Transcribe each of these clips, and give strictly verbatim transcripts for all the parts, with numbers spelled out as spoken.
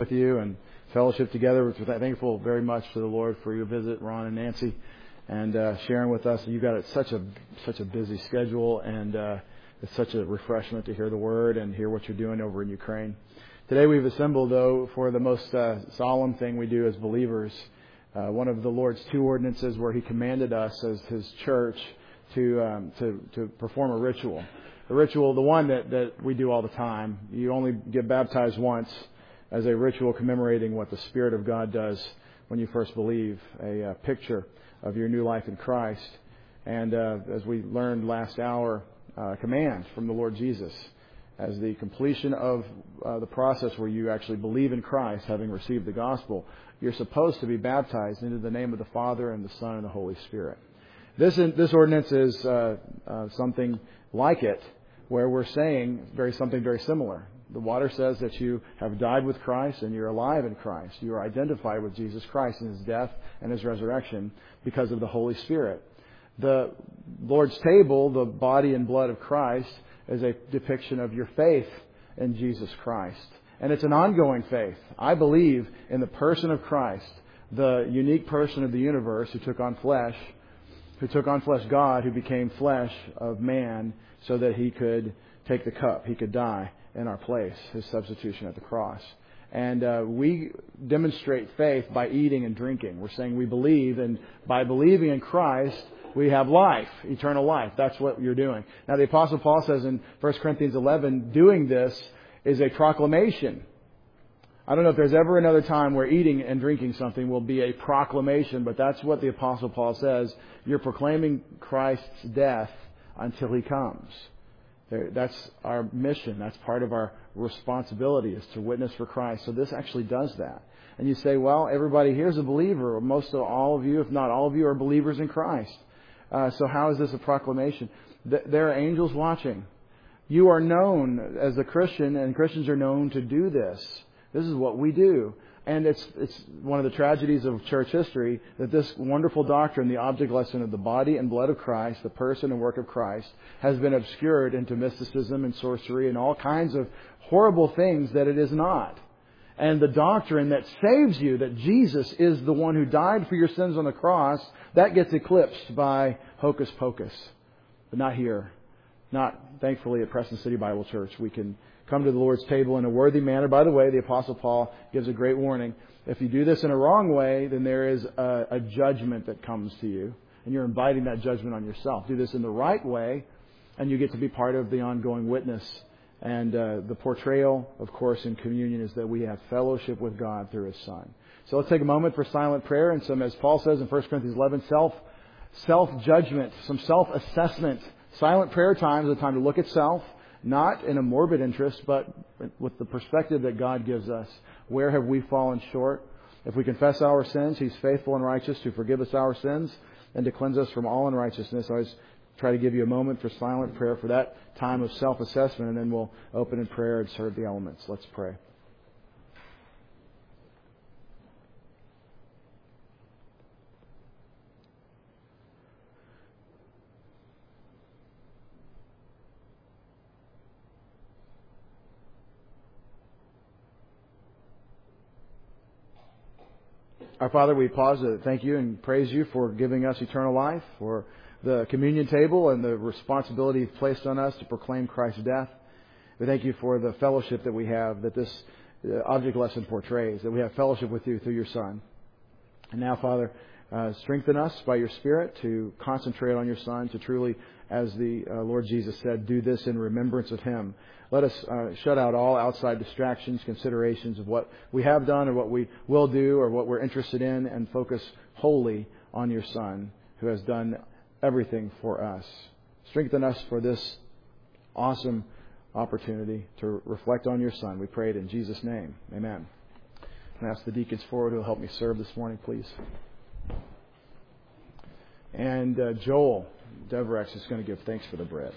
with you and fellowship together. We're thankful very much to the Lord for your visit, Ron and Nancy, and uh, sharing with us. You've got such a such a busy schedule, and uh, it's such a refreshment to hear the Word and hear what you're doing over in Ukraine. Today we've assembled, though, for the most uh, solemn thing we do as believers, uh, one of the Lord's two ordinances where He commanded us as His church to um, to to perform a ritual. The ritual, the one that, that we do all the time. You only get baptized once as a ritual commemorating what the Spirit of God does when you first believe, a uh, picture of your new life in Christ. And uh, as we learned last hour, uh, command from the Lord Jesus as the completion of uh, the process where you actually believe in Christ, having received the gospel, you're supposed to be baptized into the name of the Father and the Son and the Holy Spirit. This this ordinance is uh, uh, something like it, where we're saying very something very similar. The water says that you have died with Christ and you're alive in Christ. You are identified with Jesus Christ in His death and His resurrection because of the Holy Spirit. The Lord's table, the body and blood of Christ, is a depiction of your faith in Jesus Christ. And it's an ongoing faith. I believe in the person of Christ, the unique person of the universe who took on flesh, who took on flesh, God, who became flesh of man so that He could take the cup, He could die in our place, His substitution at the cross. And uh, we demonstrate faith by eating and drinking. We're saying we believe, and by believing in Christ, we have life, eternal life. That's what you're doing. Now, the Apostle Paul says in First Corinthians eleven, doing this is a proclamation. I don't know if there's ever another time where eating and drinking something will be a proclamation, but that's what the Apostle Paul says. You're proclaiming Christ's death until He comes. That's our mission. That's part of our responsibility, is to witness for Christ. So this actually does that. And you say, well, everybody here is a believer. Most of all of you, if not all of you, are believers in Christ. Uh, so how is this a proclamation? There are angels watching. You are known as a Christian, and Christians are known to do this. This is what we do. And it's it's one of the tragedies of church history that this wonderful doctrine, the object lesson of the body and blood of Christ, the person and work of Christ, has been obscured into mysticism and sorcery and all kinds of horrible things that it is not. And the doctrine that saves you, that Jesus is the one who died for your sins on the cross, that gets eclipsed by hocus pocus. But not here. Not, thankfully, at Preston City Bible Church. We can come to the Lord's table in a worthy manner. By the way, the Apostle Paul gives a great warning. If you do this in a wrong way, then there is a, a judgment that comes to you. And you're inviting that judgment on yourself. Do this in the right way, and you get to be part of the ongoing witness. And uh, the portrayal, of course, in communion is that we have fellowship with God through His Son. So let's take a moment for silent prayer and some, as Paul says in First Corinthians eleven, self, self-judgment, some self-assessment. Silent prayer time is a time to look at self, not in a morbid interest, but with the perspective that God gives us. Where have we fallen short? If we confess our sins, He's faithful and righteous to forgive us our sins and to cleanse us from all unrighteousness. I always try to give you a moment for silent prayer for that time of self-assessment, and then we'll open in prayer and serve the elements. Let's pray. Our Father, we pause to thank You and praise You for giving us eternal life, for the communion table and the responsibility You've placed on us to proclaim Christ's death. We thank You for the fellowship that we have, that this object lesson portrays, that we have fellowship with You through Your Son. And now, Father, uh, strengthen us by Your Spirit to concentrate on Your Son, to truly, as the uh, Lord Jesus said, do this in remembrance of Him. Let us uh, shut out all outside distractions, considerations of what we have done or what we will do or what we're interested in, and focus wholly on Your Son, who has done everything for us. Strengthen us for this awesome opportunity to reflect on Your Son. We pray it in Jesus' name. Amen. And ask the deacons forward who will help me serve this morning, please. And uh, Joel Deverex is going to give thanks for the bread.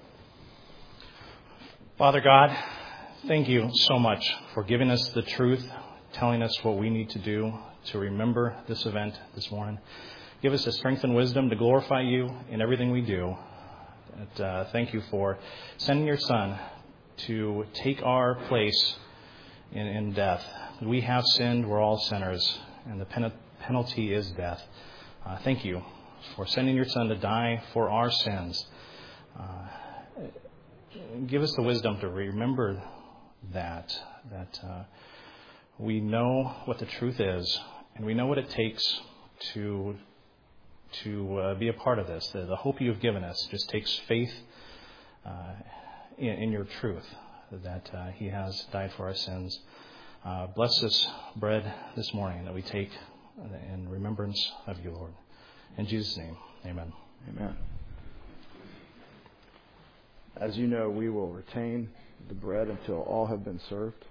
Father God, thank You so much for giving us the truth, telling us what we need to do to remember this event this morning. Give us the strength and wisdom to glorify You in everything we do. And, uh, thank You for sending Your Son to take our place in, in death, we have sinned. We're all sinners, and the pen- penalty is death. Uh, thank you for sending your Son to die for our sins. Uh, give us the wisdom to remember that, that uh, we know what the truth is, and we know what it takes to to uh, be a part of this. The, the hope you've given us just takes faith uh, in, in your truth, that uh, He has died for our sins. Uh, bless this bread this morning that we take in remembrance of you, Lord. In Jesus' name, amen. Amen. As you know, we will retain the bread until all have been served.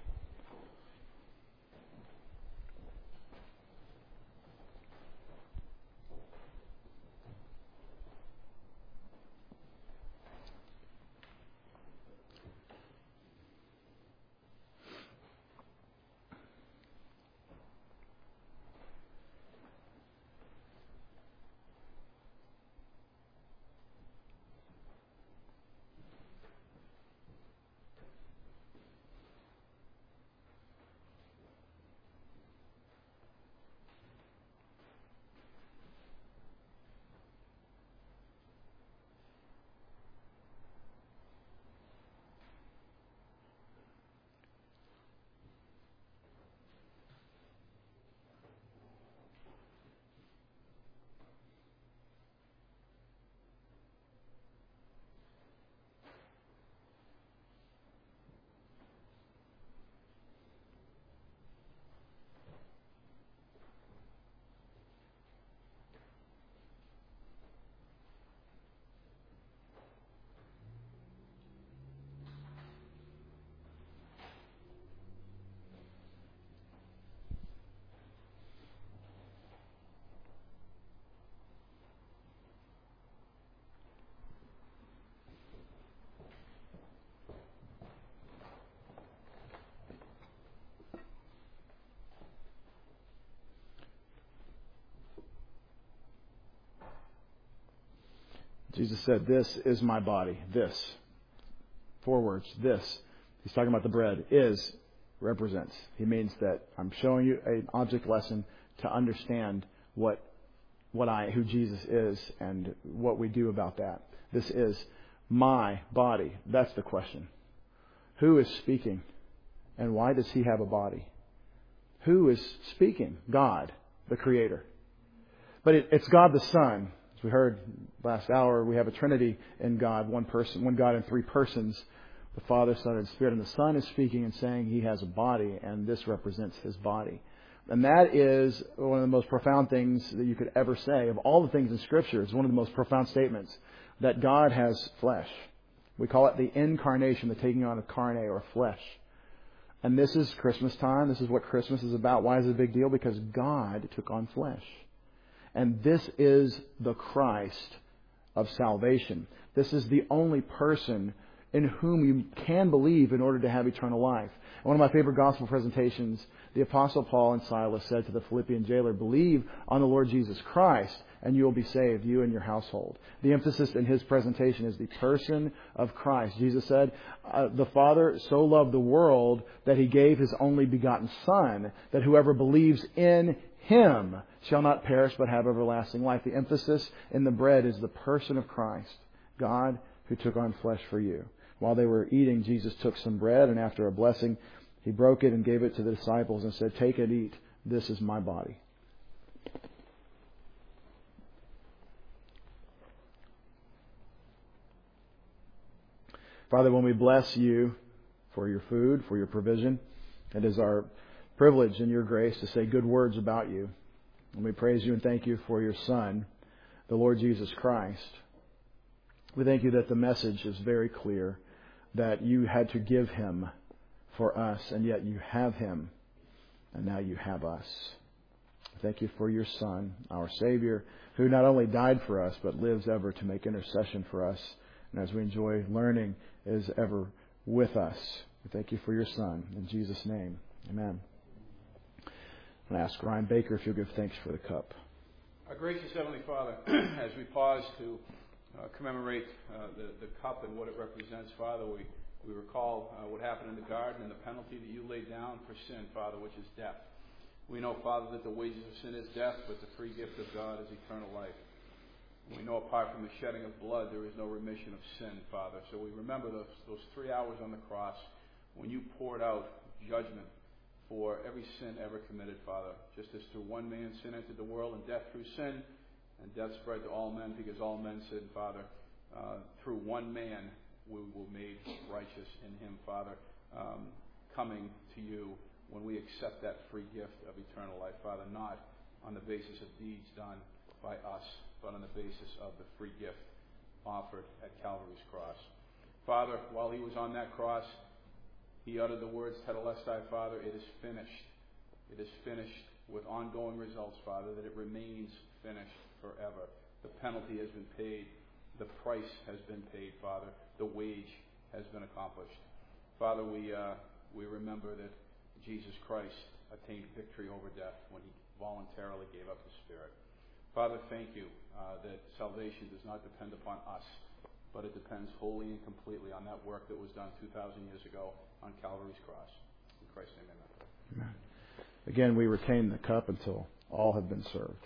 Jesus said, "This is my body." This. Four words. This. He's talking about the bread. Is represents. He means that I'm showing you an object lesson to understand what what I who Jesus is and what we do about that. This is my body. That's the question. Who is speaking? And why does he have a body? Who is speaking? God, the Creator. But it, it's God the Son. As we heard last hour, we have a Trinity in God, one person, one God in three persons, the Father, Son, and Spirit. And the Son is speaking and saying he has a body, and this represents his body. And that is one of the most profound things that you could ever say. Of all the things in Scripture, it's one of the most profound statements, that God has flesh. We call it the incarnation, the taking on of carne, or flesh. And this is Christmas time. This is what Christmas is about. Why is it a big deal? Because God took on flesh. And this is the Christ of salvation. This is the only person in whom you can believe in order to have eternal life. One of my favorite gospel presentations, the Apostle Paul and Silas said to the Philippian jailer, "Believe on the Lord Jesus Christ, and you will be saved, you and your household." The emphasis in his presentation is the person of Christ. Jesus said, uh, the Father so loved the world that he gave his only begotten Son, that whoever believes in him shall not perish but have everlasting life. The emphasis in the bread is the person of Christ, God who took on flesh for you. While they were eating, Jesus took some bread, and after a blessing, he broke it and gave it to the disciples and said, "Take and eat. This is my body." Father, when we bless you for your food, for your provision, it is our privilege and your grace to say good words about you. And we praise you and thank you for your Son, the Lord Jesus Christ. We thank you that the message is very clear, that you had to give him for us, and yet you have him, and now you have us. Thank you for your Son, our Savior, who not only died for us, but lives ever to make intercession for us. And as we enjoy learning, is ever with us. We thank you for your Son. In Jesus' name, amen. I'm going to ask Ryan Baker if you'll give thanks for the cup. Our gracious Heavenly Father, as we pause to uh, commemorate uh, the, the cup and what it represents, Father, we We recall uh, what happened in the garden and the penalty that you laid down for sin, Father, which is death. We know, Father, that the wages of sin is death, but the free gift of God is eternal life. We know apart from the shedding of blood, there is no remission of sin, Father. So we remember those, those three hours on the cross when you poured out judgment for every sin ever committed, Father. Just as through one man sin entered the world and death through sin, and death spread to all men because all men sinned, Father. Uh, through one man we were made righteous in him, Father, um, coming to you when we accept that free gift of eternal life, Father, not on the basis of deeds done by us, but on the basis of the free gift offered at Calvary's cross. Father, while he was on that cross, he uttered the words, Tetelestai, Father, it is finished. It is finished with ongoing results, Father, that it remains finished forever. The penalty has been paid. The price has been paid, Father. The wage has been accomplished. Father, we uh, we remember that Jesus Christ attained victory over death when he voluntarily gave up his spirit. Father, thank you uh, that salvation does not depend upon us, but it depends wholly and completely on that work that was done two thousand years ago on Calvary's cross. In Christ's name, amen. Amen. Again, we retain the cup until all have been served.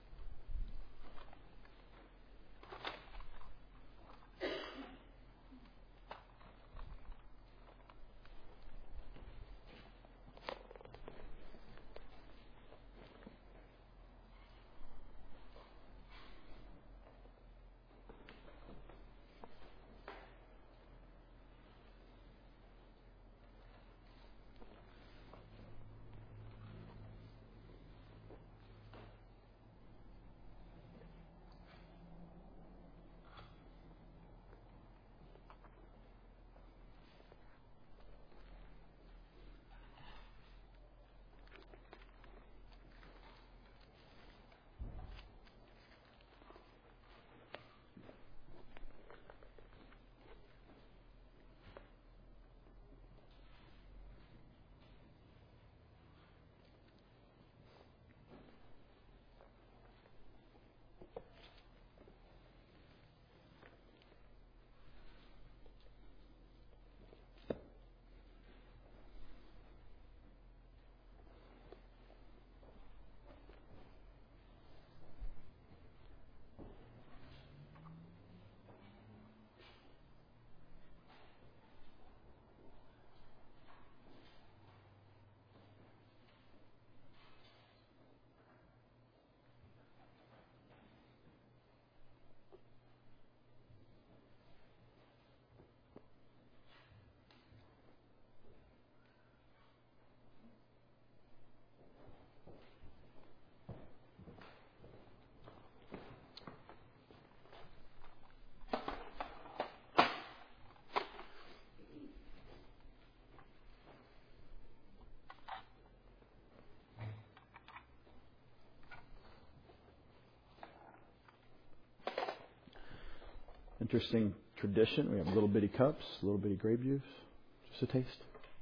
Interesting tradition. We have little bitty cups, little bitty grape juice. Just a taste.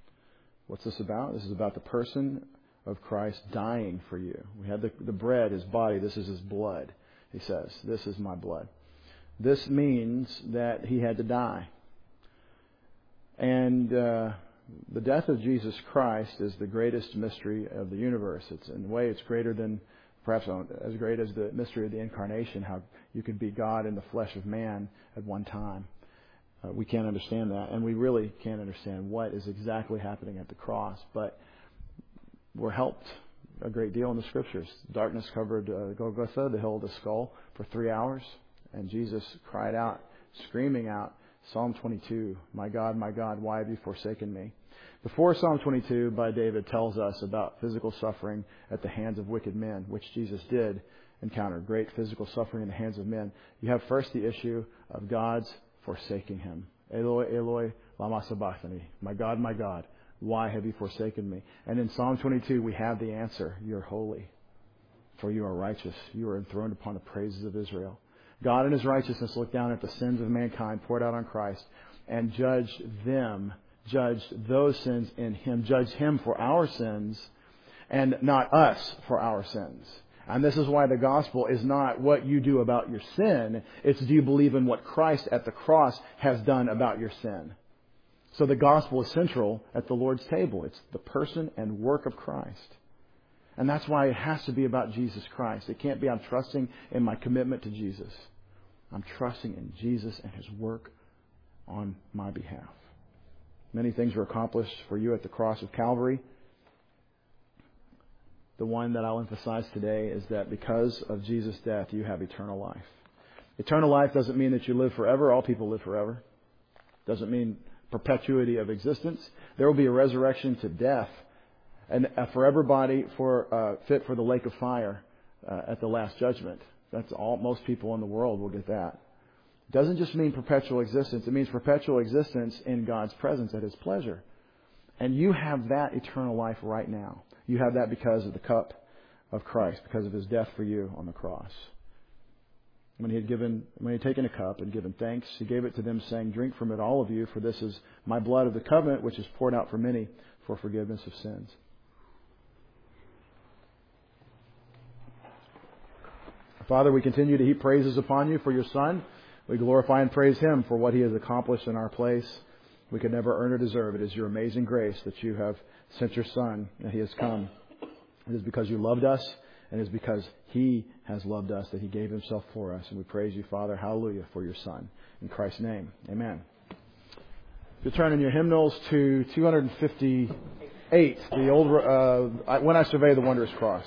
What's this about? This is about the person of Christ dying for you. We had the, the bread, his body. This is his blood. He says, this is my blood. This means that he had to die. And uh, the death of Jesus Christ is the greatest mystery of the universe. It's in a way, it's greater than, perhaps as great as the mystery of the incarnation, how you could be God in the flesh of man at one time. Uh, we can't understand that, and we really can't understand what is exactly happening at the cross, but we're helped a great deal in the Scriptures. Darkness covered uh, Golgotha, the hill of the skull, for three hours, and Jesus cried out, screaming out, Psalm twenty-two, my God, my God, why have you forsaken me? Before Psalm twenty-two by David tells us about physical suffering at the hands of wicked men, which Jesus did encounter, great physical suffering in the hands of men. You have first the issue of God's forsaking him. Eloi, Eloi, lama sabachthani. My God, my God, why have you forsaken me? And in Psalm twenty-two, we have the answer. You're holy, for you are righteous. You are enthroned upon the praises of Israel. God in his righteousness looked down at the sins of mankind poured out on Christ and judged them, judged those sins in him, judged him for our sins and not us for our sins. And this is why the gospel is not what you do about your sin. It's do you believe in what Christ at the cross has done about your sin. So the gospel is central at the Lord's table. It's the person and work of Christ. And that's why it has to be about Jesus Christ. It can't be I'm trusting in my commitment to Jesus. I'm trusting in Jesus and His work on my behalf. Many things were accomplished for you at the cross of Calvary. The one that I'll emphasize today is that because of Jesus' death, you have eternal life. Eternal life doesn't mean that you live forever. All people live forever. Doesn't mean perpetuity of existence. There will be a resurrection to death and a forever body for uh, fit for the lake of fire uh, at the last judgment. That's all. Most people in the world will get that. It doesn't just mean perpetual existence. It means perpetual existence in God's presence at His pleasure. And you have that eternal life right now. You have that because of the cup of Christ, because of His death for you on the cross. When he had given, when he had taken a cup and given thanks, He gave it to them, saying, "Drink from it, all of you, for this is my blood of the covenant, which is poured out for many for forgiveness of sins." Father, we continue to heap praises upon You for Your Son. We glorify and praise Him for what He has accomplished in our place. We could never earn or deserve. It is Your amazing grace that You have sent Your Son and He has come. It is because You loved us, and it is because He has loved us that He gave Himself for us. And we praise You, Father, hallelujah, for Your Son. In Christ's name, amen. You turn in your hymnals to two fifty-eight, the old uh, When I Survey the Wondrous Cross.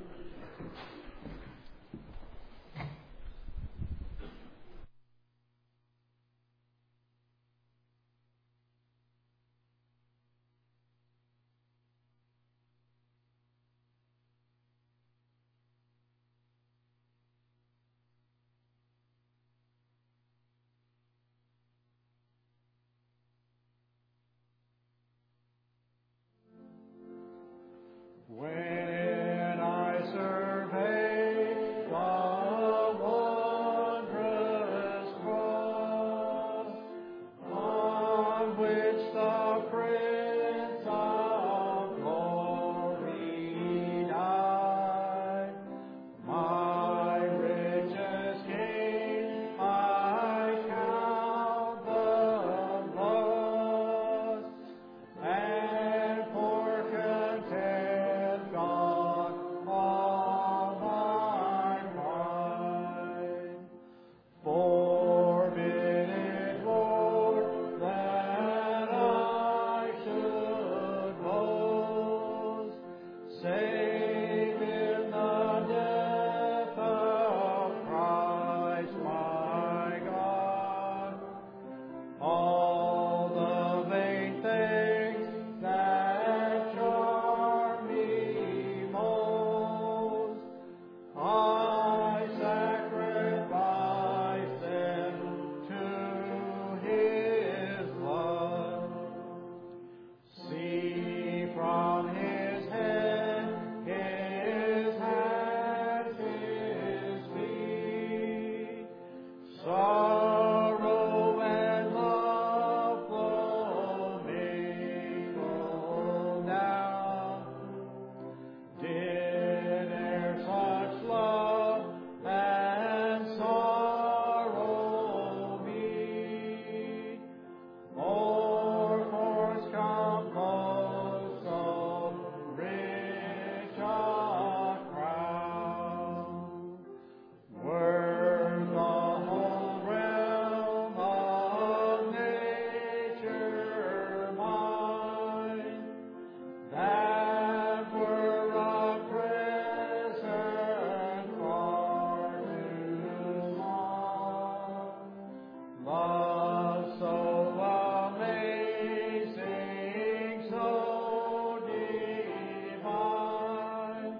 When I survey the wondrous cross, on which the Prince of Glory died, my richest gain I count the loss, and for content God all my pride. Forbid it, Lord, that I should boast, save in the death of Christ my God. All the vain things that charm me most, I sacrifice them to His blood. See from His head, His hands, His feet, sorrow and love flow mingled down. Did e'er such love and sorrow meet, or force compose so rich a crown? Were the whole realm of nature mine, that were a present far too small. Love so amazing, so divine,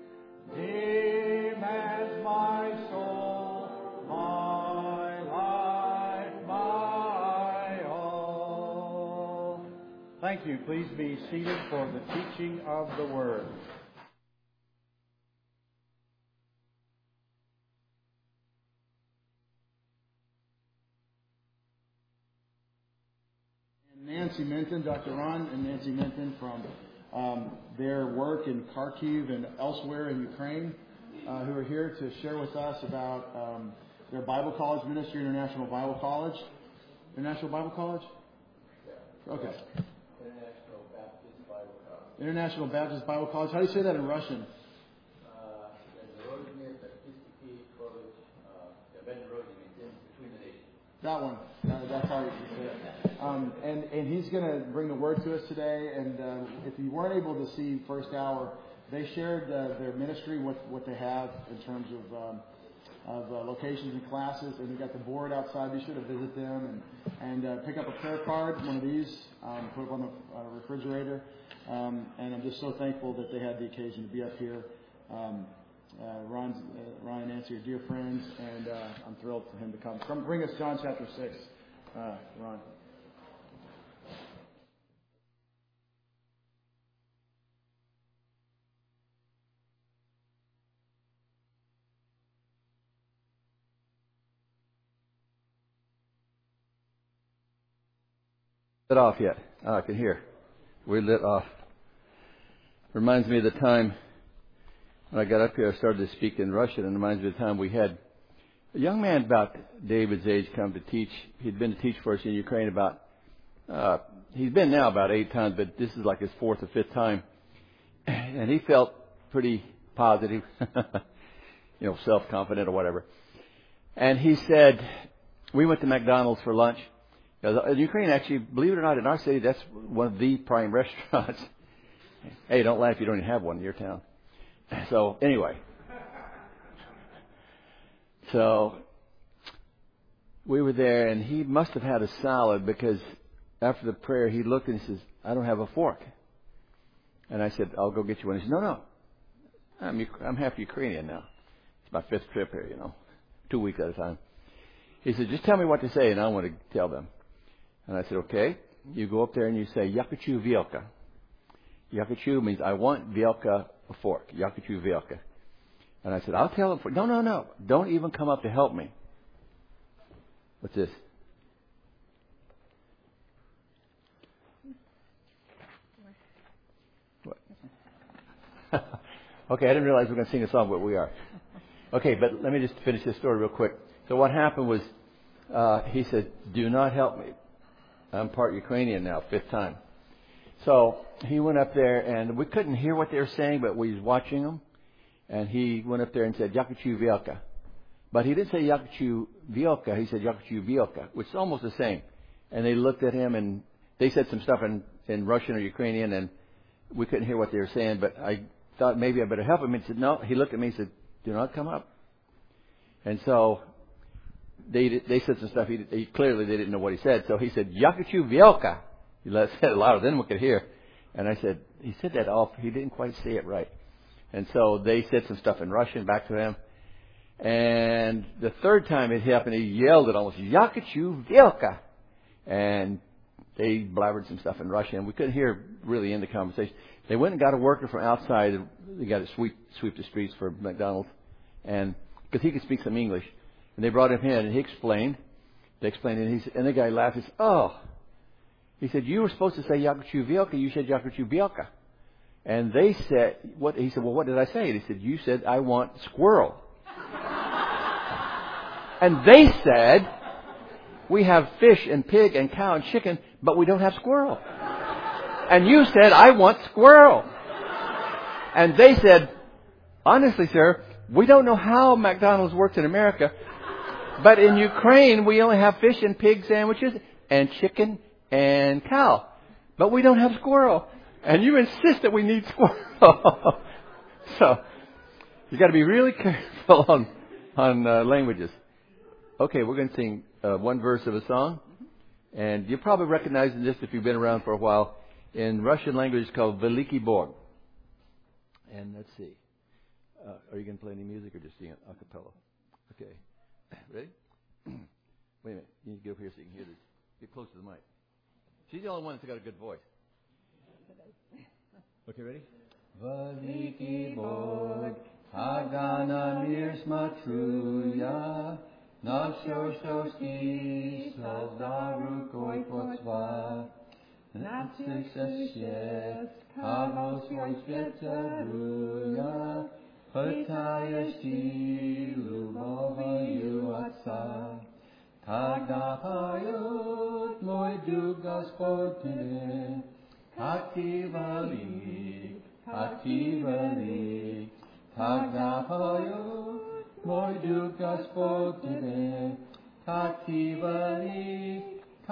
demands my soul, my life, my all. Thank you. Please be seated for the teaching of the Word. And Nancy Minton, Doctor Ron and Nancy Minton from um, their work in Kharkiv and elsewhere in Ukraine, uh, who are here to share with us about um, their Bible College ministry, International Bible College. International Bible College? Okay. International Baptist Bible College. International Baptist Bible College. How do you say that in Russian? That one. Uh, that's how you say it. Um, and, and he's going to bring the word to us today. And uh, if you weren't able to see first hour, they shared uh, their ministry, what what they have in terms of um, of uh, locations and classes. And we got the board outside. Be sure to visit them and and uh, pick up a prayer card, one of these, um, put it on the uh, refrigerator. Um, and I'm just so thankful that they had the occasion to be up here. Um, Uh, Ron's, uh, Ron and Nancy are dear friends, and uh, I'm thrilled for him to come. Come bring us John chapter six, uh, Ron. Lit off yet? Oh, I can hear. We're lit off. Reminds me of the time when I got up here, I started to speak in Russian, and it reminds me of the time we had a young man about David's age come to teach. He'd been to teach for us in Ukraine about, uh, he's been now about eight times, but this is like his fourth or fifth time. And he felt pretty positive, you know, self-confident or whatever. And he said, we went to McDonald's for lunch. In Ukraine, actually, believe it or not, in our city, that's one of the prime restaurants. Hey, don't laugh, you don't even have one in your town. So, anyway. So, we were there, and he must have had a salad because after the prayer, he looked and he says, I don't have a fork. And I said, I'll go get you one. He said, no, no. I'm, I'm half Ukrainian now. It's my fifth trip here, you know, two weeks at a time. He said, just tell me what to say, and I want to tell them. And I said, okay. You go up there and you say, Yakuchu Vielka. Yakuchu means I want Vielka a fork. Yakuchu Vielka. And I said, I'll tell them. For, no, no, no. Don't even come up to help me. What's this? What? Okay, I didn't realize we were going to sing a song, but we are. Okay, but let me just finish this story real quick. So what happened was, uh, he said, do not help me. I'm part Ukrainian now, fifth time. So he went up there, and we couldn't hear what they were saying, but we was watching them. And he went up there and said, Yakuchu Vielka. But he didn't say Yakuchu Vielka, he said Yakuchu Vielka, which is almost the same. And they looked at him, and they said some stuff in, in Russian or Ukrainian, and we couldn't hear what they were saying, but I thought maybe I better help him. He said, no. He looked at me and said, do not come up. And so they they said some stuff. He, he clearly they didn't know what he said. So he said, Yakuchu Vielka. He said it louder than we could hear. And I said, he said that off. He didn't quite say it right. And so they said some stuff in Russian back to him. And the third time it happened, he yelled it almost, Yakuchu Vielka. And they blabbered some stuff in Russian. And we couldn't hear really in the conversation. They went and got a worker from outside. They got to sweep, sweep the streets for McDonald's. And because he could speak some English. And they brought him in, and he explained. They explained, and, he, and the guy laughed. He said, oh. He said, you were supposed to say Yakuchu Vielka. You said Yakuchu Vielka. And they said, what? He said, well, what did I say? And he said, you said, I want squirrel. And they said, we have fish and pig and cow and chicken, but we don't have squirrel. And you said, I want squirrel. And they said, honestly, sir, we don't know how McDonald's works in America, but in Ukraine, we only have fish and pig sandwiches and chicken and cow, but we don't have squirrel. And you insist that we need squirrel. So you got to be really careful on on uh, languages. Okay, we're going to sing uh, one verse of a song, and you probably recognize this if you've been around for a while. In Russian language, it's called Veliki Bog. And let's see, uh, are you going to play any music or just sing it a cappella? Okay, ready? Wait a minute, you need to get over here so you can hear this. Get close to the mic. She's the only one that's got a good voice. Okay, ready? Veliki Bog, Hagana mir смотрю я, на все, что ты создал рукой Твоей. На всех существ, кого свой свет дарую я, пытаясь ты любовью Отца. Тогда поет мой дух, Господь, today. Kativali, Kativali, Tagapayo, Moidu Gospel today. Kativali,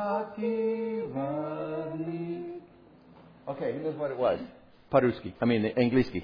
Kativali. Okay, who knows what it was? Paruski. I mean, Angliski.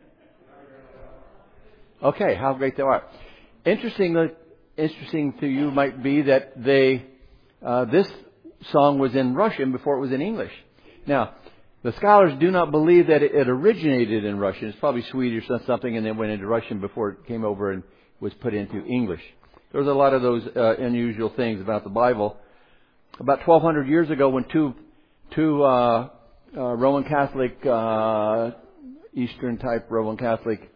Okay, how great they are. Interesting, interesting to you might be that they, uh, this song was in Russian before it was in English. Now, the scholars do not believe that it, it originated in Russian. It's probably Swedish or something and then went into Russian before it came over and was put into English. There's a lot of those uh, unusual things about the Bible. About twelve hundred years ago when two, two, uh, uh, Roman Catholic, uh, Eastern type Roman Catholic,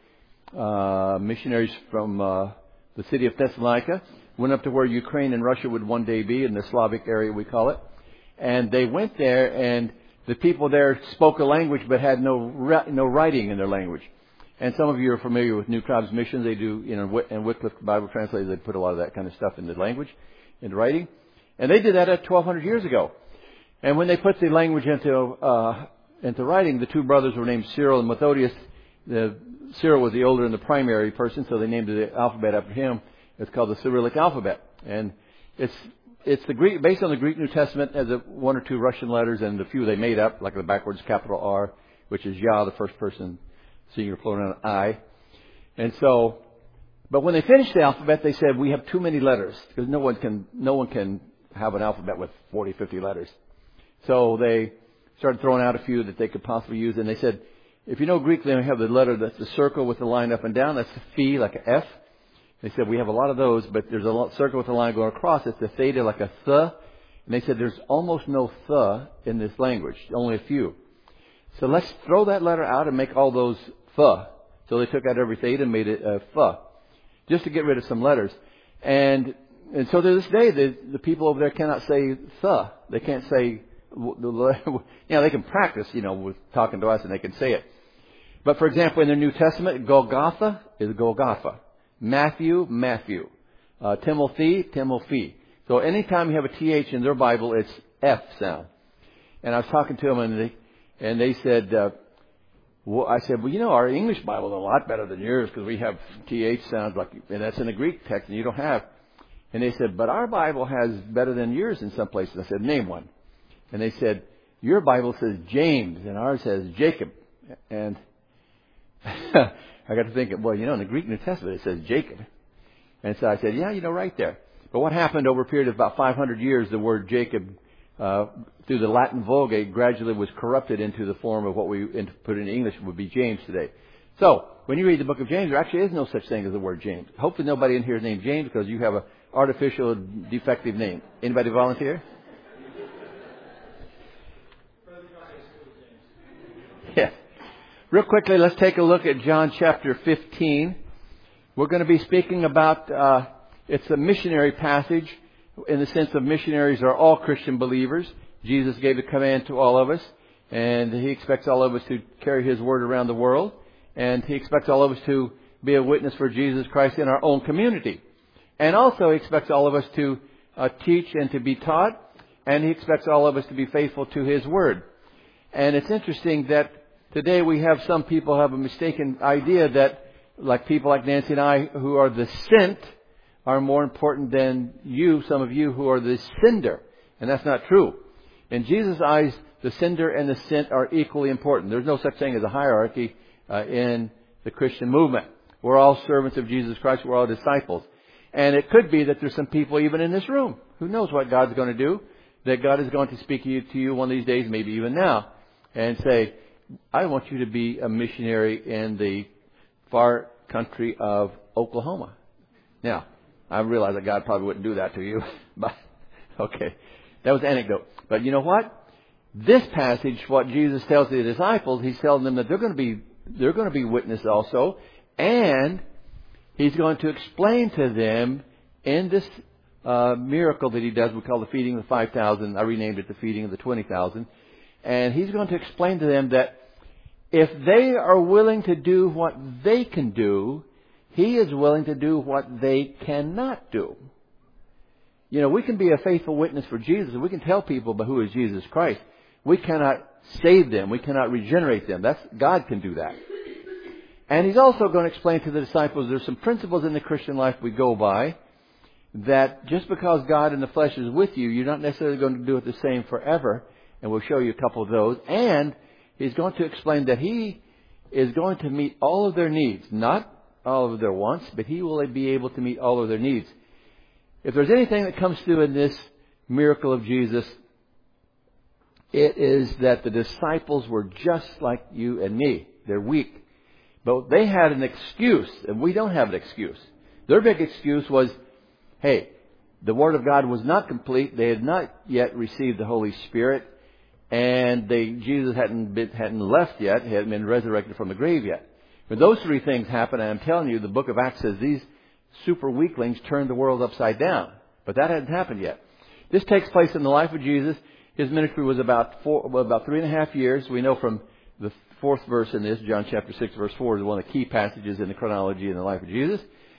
uh, missionaries from, uh, the city of Thessalonica went up to where Ukraine and Russia would one day be, in the Slavic area we call it. And they went there, and the people there spoke a language but had no no writing in their language. And some of you are familiar with New Tribes Missions. They do, you know, and Wycliffe Bible Translators, they put a lot of that kind of stuff into language, into writing. And they did that at twelve hundred years ago. And when they put the language into uh, into writing, the two brothers were named Cyril and Methodius. The Cyril was the older and the primary person, so they named the alphabet after him. It's called the Cyrillic alphabet, and it's it's the Greek, based on the Greek New Testament, as a one or two Russian letters and a few they made up, like the backwards capital R, which is Yah, the first person singular pronoun I. And so, but when they finished the alphabet, they said we have too many letters because no one can no one can have an alphabet with forty, fifty letters. So they started throwing out a few that they could possibly use, and they said, if you know Greek, they have the letter that's the circle with the line up and down. That's the phi, like an F. They said we have a lot of those, but there's a circle with a line going across. It's a theta, like a th. And they said there's almost no th in this language, only a few. So let's throw that letter out and make all those th. So they took out every theta and made it a th, just to get rid of some letters. And and so to this day, the, the people over there cannot say th. They can't say, you know, they can practice, you know, with talking to us and they can say it. But for example, in the New Testament, Golgotha is Golgotha. Matthew, Matthew. Uh, Timothy, Timothy. So anytime you have a T H in their Bible, it's F sound. And I was talking to them and they, and they said, uh, well, I said, well, you know, our English Bible is a lot better than yours because we have T H sounds like, and that's in the Greek text and you don't have. And they said, but our Bible has better than yours in some places. I said, name one. And they said, your Bible says James and ours says Jacob. And I got to thinking, well, you know, in the Greek New Testament it says Jacob. And so I said, yeah, you know, right there. But what happened over a period of about five hundred years, the word Jacob, uh, through the Latin Vulgate, gradually was corrupted into the form of what we put in English would be James today. So, when you read the book of James, there actually is no such thing as the word James. Hopefully nobody in here is named James because you have an artificial, defective name. Anybody volunteer? Yeah. Real quickly, let's take a look at John chapter fifteen. We're going to be speaking about, uh, it's a missionary passage in the sense of missionaries are all Christian believers. Jesus gave a command to all of us, and He expects all of us to carry His word around the world, and He expects all of us to be a witness for Jesus Christ in our own community. And also He expects all of us to uh, teach and to be taught, and He expects all of us to be faithful to His word. And it's interesting that today we have some people have a mistaken idea that, like people like Nancy and I, who are the sent, are more important than you, some of you who are the sender. And that's not true. In Jesus' eyes, the sender and the sent are equally important. There's no such thing as a hierarchy uh, in the Christian movement. We're all servants of Jesus Christ. We're all disciples. And it could be that there's some people even in this room who knows what God's going to do, that God is going to speak to you, to you one of these days, maybe even now, and say, I want you to be a missionary in the far country of Oklahoma. Now, I realize that God probably wouldn't do that to you, but okay, that was an anecdote. But you know what? This passage, what Jesus tells the disciples, He's telling them that they're going to be they're going to be witnesses also, and He's going to explain to them in this uh, miracle that He does. We call the feeding of the five thousand. I renamed it the feeding of the twenty thousand. And He's going to explain to them that if they are willing to do what they can do, He is willing to do what they cannot do. You know, we can be a faithful witness for Jesus. We can tell people about who is Jesus Christ. We cannot save them. We cannot regenerate them. That's, God can do that. And he's also going to explain to the disciples there's some principles in the Christian life we go by that just because God in the flesh is with you, you're not necessarily going to do it the same forever. And we'll show you a couple of those. And he's going to explain that he is going to meet all of their needs. Not all of their wants, but he will be able to meet all of their needs. If there's anything that comes through in this miracle of Jesus, it is that the disciples were just like you and me. They're weak. But they had an excuse, and we don't have an excuse. Their big excuse was, hey, the Word of God was not complete. They had not yet received the Holy Spirit. And they, Jesus hadn't been, hadn't left yet. He hadn't been resurrected from the grave yet. When those three things happen, and I'm telling you, the book of Acts says these super weaklings turned the world upside down. But that hadn't happened yet. This takes place in the life of Jesus. His ministry was about four, well, about three and a half years. We know from the fourth verse in this, John chapter six, verse four, is one of the key passages in the chronology in the life of Jesus.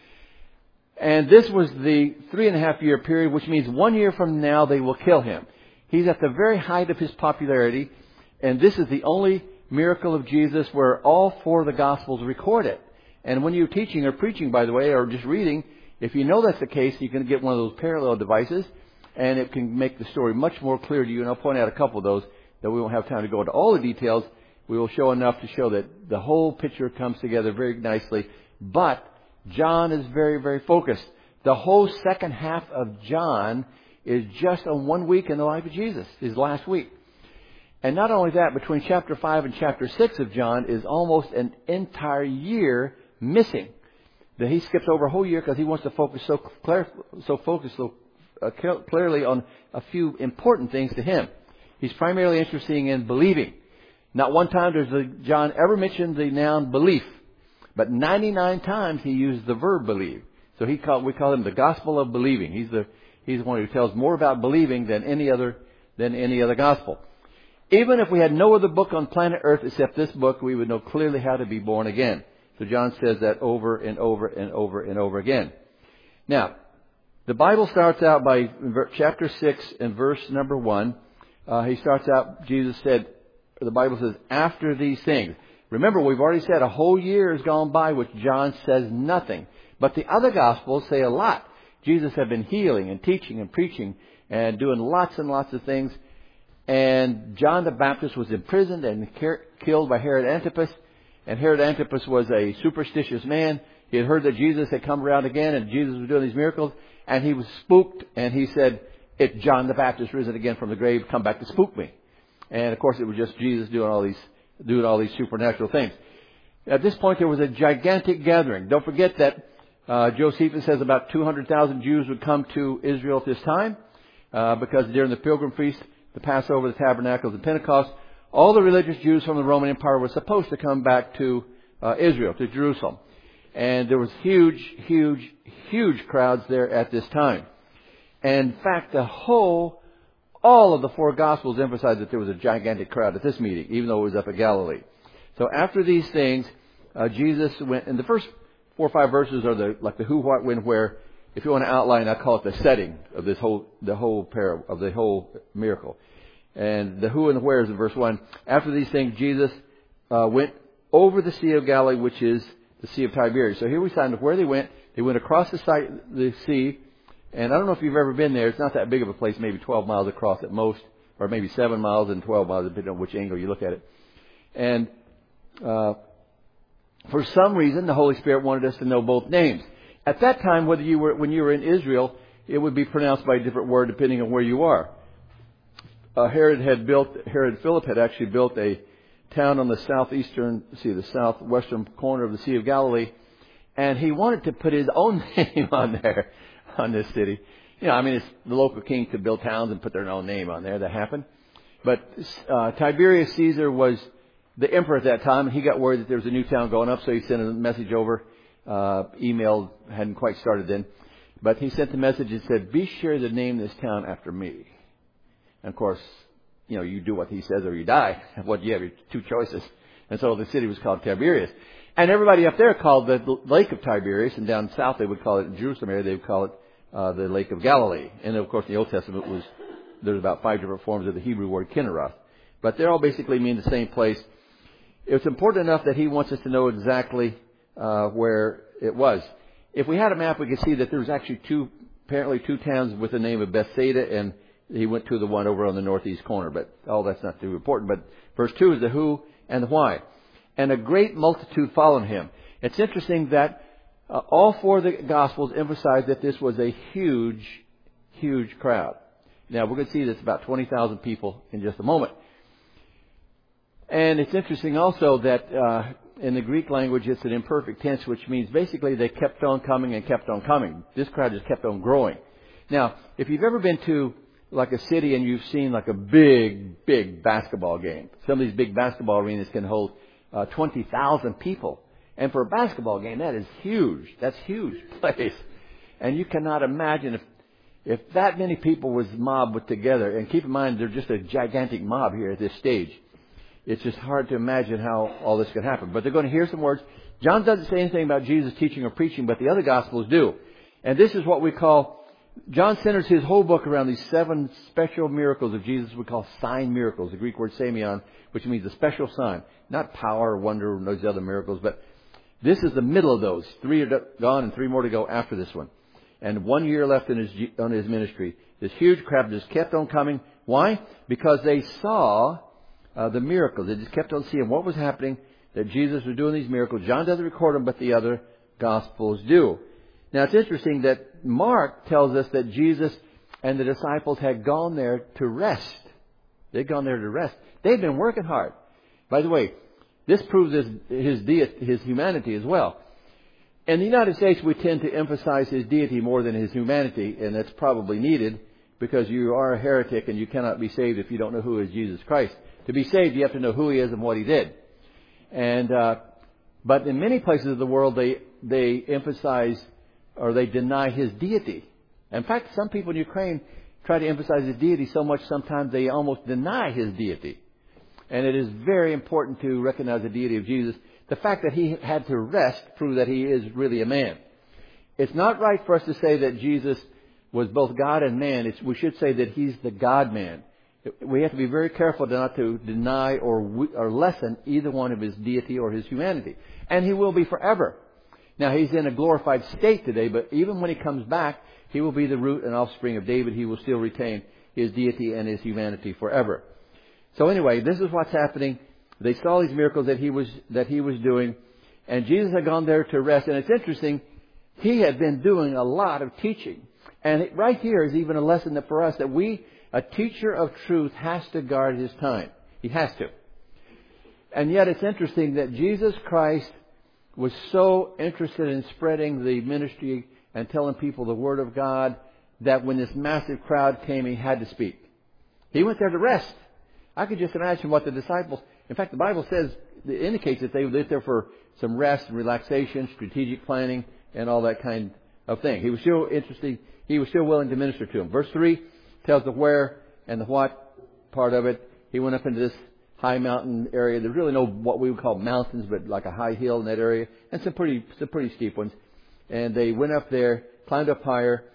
And this was the three and a half year period, which means one year from now they will kill him. He's at the very height of his popularity, and this is the only miracle of Jesus where all four of the Gospels record it. And when you're teaching or preaching, by the way, or just reading, if you know that's the case, you can get one of those parallel devices, and it can make the story much more clear to you. And I'll point out a couple of those that we won't have time to go into all the details. We will show enough to show that the whole picture comes together very nicely. But John is very, very focused. The whole second half of John is just on one week in the life of Jesus, his last week. And not only that, between chapter five and chapter six of John is almost an entire year missing. That he skips over a whole year because he wants to focus so clear, so focused so uh, clearly on a few important things to him. He's primarily interested in believing. Not one time does the, John ever mention the noun belief, but ninety-nine times he used the verb believe. So he call, we call him the gospel of believing. He's the he's the one who tells more about believing than any other than any other gospel. Even if we had no other book on planet Earth except this book, we would know clearly how to be born again. So John says that over and over and over and over again. Now, the Bible starts out by chapter six and verse number one. Uh, he starts out, Jesus said, the Bible says, after these things. Remember, we've already said a whole year has gone by, which John says nothing. But the other Gospels say a lot. Jesus had been healing and teaching and preaching and doing lots and lots of things. And John the Baptist was imprisoned and killed by Herod Antipas. And Herod Antipas was a superstitious man. He had heard that Jesus had come around again and Jesus was doing these miracles. And he was spooked and he said, it's John the Baptist risen again from the grave, come back to spook me. And of course it was just Jesus doing all these, doing all these supernatural things. At this point there was a gigantic gathering. Don't forget that uh, Josephus says about two hundred thousand Jews would come to Israel at this time. Uh, because during the Pilgrim Feast, the Passover, the Tabernacles, and Pentecost, all the religious Jews from the Roman Empire were supposed to come back to uh, Israel, to Jerusalem. And there was huge, huge, huge crowds there at this time. And in fact, the whole, all of the four Gospels emphasize that there was a gigantic crowd at this meeting, even though it was up at Galilee. So after these things, uh, Jesus went, and the first four or five verses are the like the who, what, when, where. If you want to outline, I call it the setting of this whole, the whole parable, of the whole miracle. And the who and the where is in verse one. After these things, Jesus uh, went over the Sea of Galilee, which is the Sea of Tiberias. So here we find where they went. They went across the, site, the sea. And I don't know if you've ever been there. It's not that big of a place, maybe twelve miles across at most, or maybe seven miles and twelve miles, depending on which angle you look at it. And uh, for some reason, the Holy Spirit wanted us to know both names. At that time, whether you were when you were in Israel, it would be pronounced by a different word depending on where you are. Uh, Herod had built, Herod Philip had actually built a town on the southeastern, see, the southwestern corner of the Sea of Galilee, and he wanted to put his own name on there, on this city. You know, I mean, it's, the local king could build towns and put their own name on there. That happened. But uh, Tiberius Caesar was the emperor at that time, and he got word that there was a new town going up, so he sent a message over. Uh, email hadn't quite started then, but he sent the message and said, "Be sure to name this town after me." And of course, you know, you do what he says or you die. What you have your two choices, and so the city was called Tiberias. And everybody up there called the Lake of Tiberias, and down south they would call it, in Jerusalem area they would call it uh, the Lake of Galilee. And of course, in the Old Testament was there's about five different forms of the Hebrew word Kinneroth. but they all basically mean the same place. It's important enough that he wants us to know exactly uh, where it was. If we had a map, we could see that there was actually two, apparently two towns with the name of Bethsaida, and he went to the one over on the northeast corner. But all that's not too important. But verse two is the who and the why. And a great multitude followed him. It's interesting that uh, all four of the Gospels emphasize that this was a huge, huge crowd. Now, we're going to see that's about twenty thousand people in just a moment. And it's interesting also that uh, in the Greek language, it's an imperfect tense, which means basically they kept on coming and kept on coming. This crowd just kept on growing. Now, if you've ever been to like a city and you've seen like a big, big basketball game, some of these big basketball arenas can hold uh, twenty thousand people. And for a basketball game, that is huge. That's a huge place. And you cannot imagine if if that many people was mobbed together. And keep in mind, they're just a gigantic mob here at this stage. It's just hard to imagine how all this could happen. But they're going to hear some words. John doesn't say anything about Jesus teaching or preaching, but the other Gospels do. And this is what we call, John centers his whole book around these seven special miracles of Jesus we call sign miracles. The Greek word semeion, which means a special sign. Not power or wonder or those other miracles, but this is the middle of those. Three are gone and three more to go after this one. And one year left in his, on his ministry. This huge crowd just kept on coming. Why? Because they saw uh, the miracles. They just kept on seeing what was happening, that Jesus was doing these miracles. John doesn't record them, but the other Gospels do. Now, it's interesting that Mark tells us that Jesus and the disciples had gone there to rest. They'd gone there to rest. They'd been working hard. By the way, this proves his, his, deity, his humanity as well. In the United States, we tend to emphasize his deity more than his humanity, and that's probably needed because you are a heretic and you cannot be saved if you don't know who is Jesus Christ. To be saved, you have to know who he is and what he did. And uh, but in many places of the world, they they emphasize or they deny his deity. In fact, some people in Ukraine try to emphasize his deity so much sometimes they almost deny his deity. And it is very important to recognize the deity of Jesus. The fact that he had to rest proves that he is really a man. It's not right for us to say that Jesus was both God and man. It's, we should say that he's the God-man. We have to be very careful not to deny or, or lessen either one of his deity or his humanity. And he will be forever. Now, he's in a glorified state today, but even when he comes back, he will be the root and offspring of David. He will still retain his deity and his humanity forever. So anyway, this is what's happening. They saw these miracles that he was that he was doing, and Jesus had gone there to rest. And it's interesting, he had been doing a lot of teaching. And it, right here is even a lesson that for us that we, a teacher of truth, has to guard his time. He has to. And yet it's interesting that Jesus Christ was so interested in spreading the ministry and telling people the Word of God that when this massive crowd came, he had to speak. He went there to rest. I could just imagine what the disciples... In fact, the Bible says, it indicates that they went there for some rest and relaxation, strategic planning, and all that kind of thing. He was still interested. He was still willing to minister to them. Verse three tells the where and the what part of it. He went up into this high mountain area. There's really no what we would call mountains, but like a high hill in that area, and some pretty some pretty steep ones. And they went up there, climbed up higher.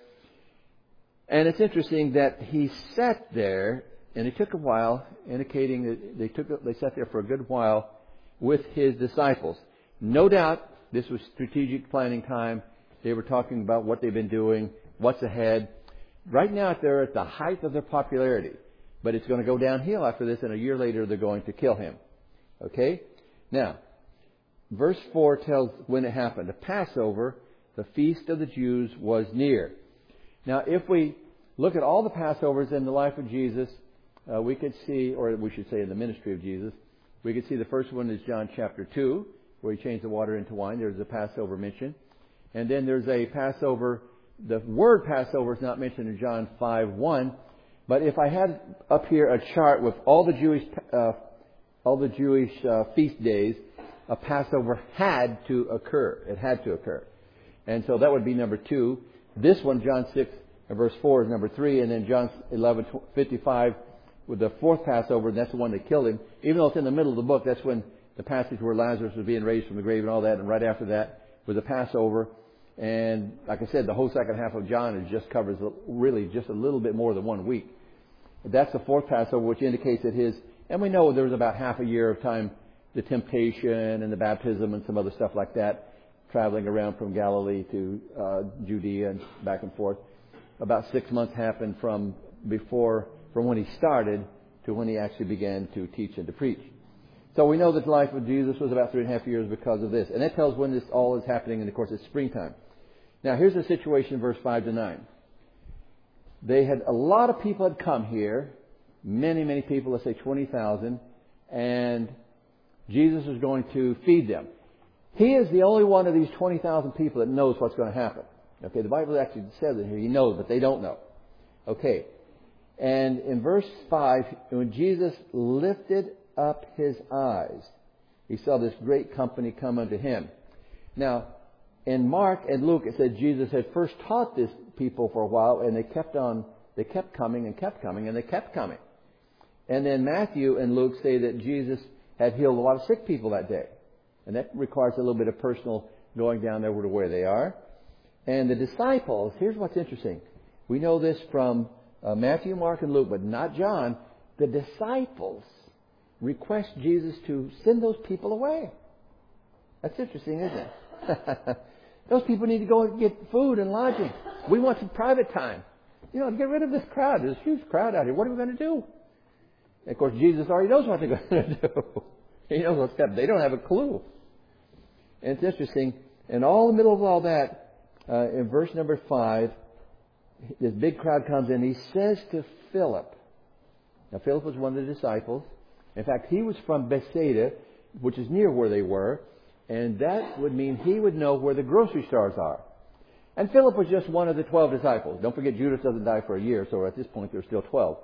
And it's interesting that he sat there, and it took a while, indicating that they took they sat there for a good while with his disciples. No doubt this was strategic planning time. They were talking about what they've been doing, what's ahead. Right now they're at the height of their popularity. But it's going to go downhill after this, and a year later they're going to kill him. Okay? Now, verse four tells when it happened. The Passover, the feast of the Jews, was near. Now, if we look at all the Passovers in the life of Jesus, uh, we could see, or we should say in the ministry of Jesus, we could see the first one is John chapter two, where he changed the water into wine. There's a Passover mention. And then there's a Passover. The word Passover is not mentioned in John five one. But if I had up here a chart with all the Jewish uh, all the Jewish uh, feast days, a Passover had to occur. It had to occur. And so that would be number two. This one, John six, verse four, is number three. And then John eleven fifty-five with the fourth Passover, and that's the one that killed him. Even though it's in the middle of the book, that's when the passage where Lazarus was being raised from the grave and all that. And right after that was the Passover. And like I said, the whole second half of John is just covers really just a little bit more than one week. That's the fourth Passover, which indicates that his And we know there was about half a year of time, the temptation and the baptism and some other stuff like that, traveling around from Galilee to uh, Judea and back and forth. About six months happened from before, from when he started to when he actually began to teach and to preach. So we know that the life of Jesus was about three and a half years because of this. And that tells when this all is happening, and of course it's springtime. Now here's the situation in verse five to nine. They had, a lot of people had come here, many, many people, let's say twenty thousand, and Jesus was going to feed them. He is the only one of these twenty thousand people that knows what's going to happen. Okay, the Bible actually says it here. He knows, but they don't know. Okay. And in verse five, when Jesus lifted up his eyes, he saw this great company come unto him. Now, in Mark and Luke, it said Jesus had first taught this people for a while, and they kept on, they kept coming and kept coming, and they kept coming. And then Matthew and Luke say that Jesus had healed a lot of sick people that day. And that requires a little bit of personal going down there to where they are. And the disciples, here's what's interesting. We know this from uh, Matthew, Mark, and Luke, but not John. The disciples request Jesus to send those people away. That's interesting, isn't it? Those people need to go and get food and lodging. We want some private time. You know, get rid of this crowd. There's a huge crowd out here. What are we going to do? And of course, Jesus already knows what they're going to do. He knows what's happening. They don't have a clue. And it's interesting. In all the middle of all that, uh, in verse number five, this big crowd comes in. He says to Philip. Now, Philip was one of the disciples. In fact, he was from Bethsaida, which is near where they were. And that would mean he would know where the grocery stores are. And Philip was just one of the twelve disciples. Don't forget, Judas doesn't die for a year, so at this point there's still twelve.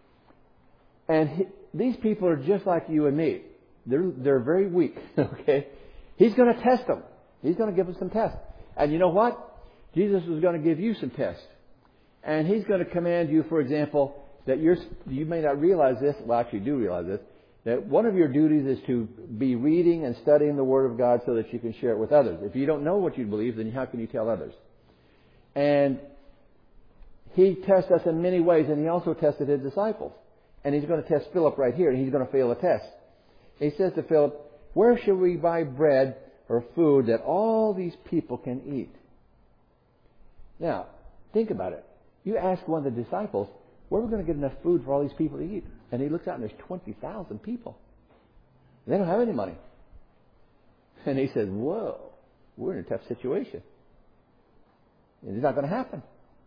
And he, these people are just like you and me. They're, they're very weak, okay? He's going to test them. He's going to give them some tests. And you know what? Jesus is going to give you some tests. And He's going to command you, for example, that you're, you may not realize this. Well, actually you do realize this. That one of your duties is to be reading and studying the Word of God so that you can share it with others. If you don't know what you believe, then how can you tell others? And He tests us in many ways, and He also tested His disciples. And He's going to test Philip right here, and he's going to fail the test. He says to Philip, where shall we buy bread or food that all these people can eat? Now, think about it. You ask one of the disciples, where are we going to get enough food for all these people to eat? And he looks out and there's twenty thousand people. They don't have any money. And he says, whoa, we're in a tough situation. And it's not going to happen.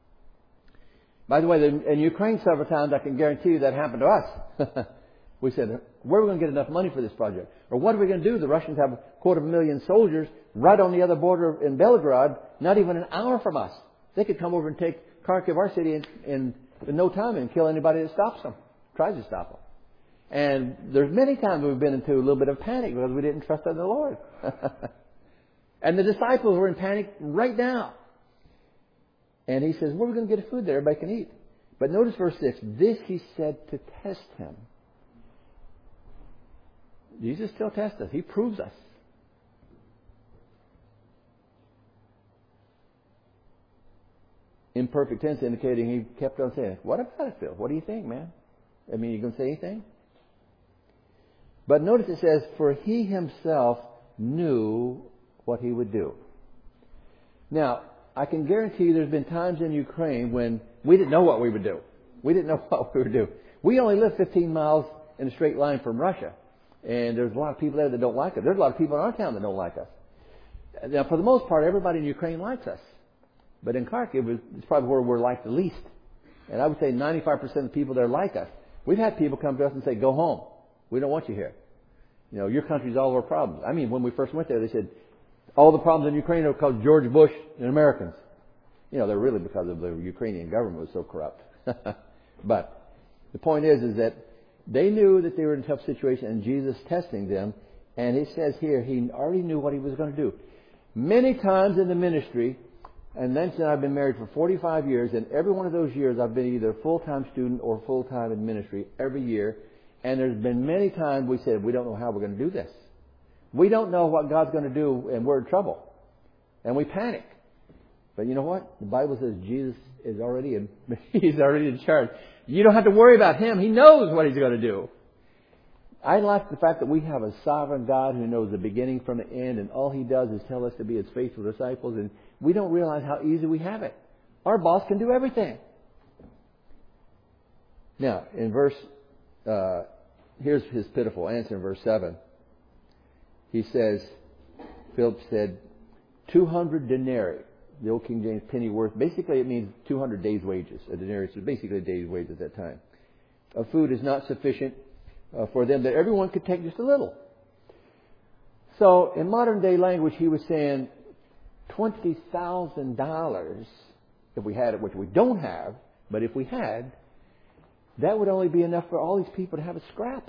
By the way, in Ukraine several times, I can guarantee you that happened to us. We said, where are we going to get enough money for this project? Or what are we going to do? The Russians have a quarter of a million soldiers right on the other border in Belgrade, not even an hour from us. They could come over and take Kharkiv, our city, in, in, in no time and kill anybody that stops them, tries to stop them. And there's many times we've been into a little bit of panic because we didn't trust in the Lord. And the disciples were in panic right now. And he says, where are we going to get food that everybody can eat? But notice verse six. This he said to test him. Jesus still tests us. He proves us. Imperfect tense indicating he kept on saying, what about it, Phil? What do you think, man? I mean, you going to say anything? But notice it says, for he himself knew what he would do. Now, I can guarantee you there's been times in Ukraine when we didn't know what we would do. We didn't know what we would do. We only live fifteen miles in a straight line from Russia. And there's a lot of people there that don't like us. There's a lot of people in our town that don't like us. Now, for the most part, everybody in Ukraine likes us. But in Kharkiv, it's probably where we're liked the least. And I would say ninety-five percent of the people there like us. We've had people come to us and say, go home. We don't want you here. You know, your country's all our problems. I mean, when we first went there, they said, all the problems in Ukraine are because George Bush and Americans. You know, they're really because of the Ukrainian government was so corrupt. But the point is, is that they knew that they were in a tough situation and Jesus testing them. And he says here, he already knew what he was going to do. Many times in the ministry, and then since I've been married for forty-five years, and every one of those years I've been either a full-time student or full-time in ministry every year. And there's been many times we said, we don't know how we're going to do this. We don't know what God's going to do, and we're in trouble. And we panic. But you know what? The Bible says Jesus is already in, He's already in charge. You don't have to worry about Him. He knows what He's going to do. I like the fact that we have a sovereign God who knows the beginning from the end, and all He does is tell us to be His faithful disciples, and we don't realize how easy we have it. Our boss can do everything. Now, in verse, uh, here's his pitiful answer in verse seven. He says, Philip said, two hundred denarii. The old King James penny worth. Basically, it means two hundred days' wages. A denarius is basically a day's wage at that time. Of food is not sufficient uh, for them that everyone could take just a little. So, in modern day language, he was saying twenty thousand dollars, if we had it, which we don't have, but if we had, that would only be enough for all these people to have a scrap.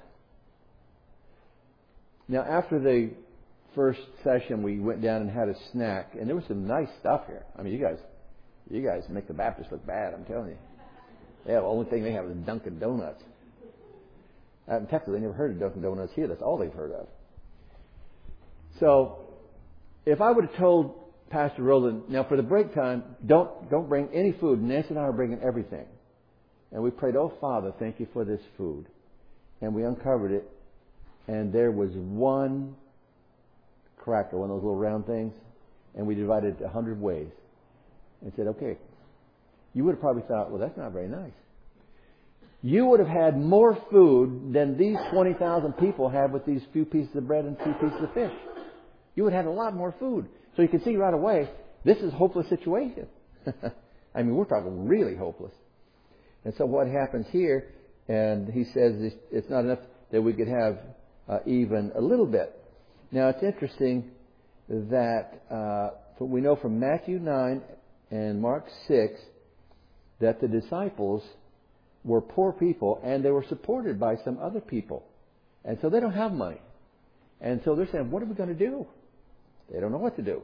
Now, after the first session, we went down and had a snack, and there was some nice stuff here. I mean, you guys, you guys make the Baptists look bad. I'm telling you. Yeah, the only thing they have is Dunkin' Donuts. Out in Texas, they never heard of Dunkin' Donuts here. That's all they've heard of. So, if I would have told Pastor Roland, now for the break time, don't don't bring any food. Nancy and I are bringing everything, and we prayed, "Oh Father, thank you for this food," and we uncovered it, and there was one cracker, one of those little round things, and we divided it a hundred ways and said, okay, you would have probably thought, well, that's not very nice. You would have had more food than these twenty thousand people have with these few pieces of bread and few pieces of fish. You would have had a lot more food. So you can see right away, this is a hopeless situation. I mean, we're talking really hopeless. And so what happens here, and he says it's not enough that we could have uh, even a little bit. Now, it's interesting that uh, we know from Matthew nine and Mark six that the disciples were poor people and they were supported by some other people. And so they don't have money. And so they're saying, what are we going to do? They don't know what to do.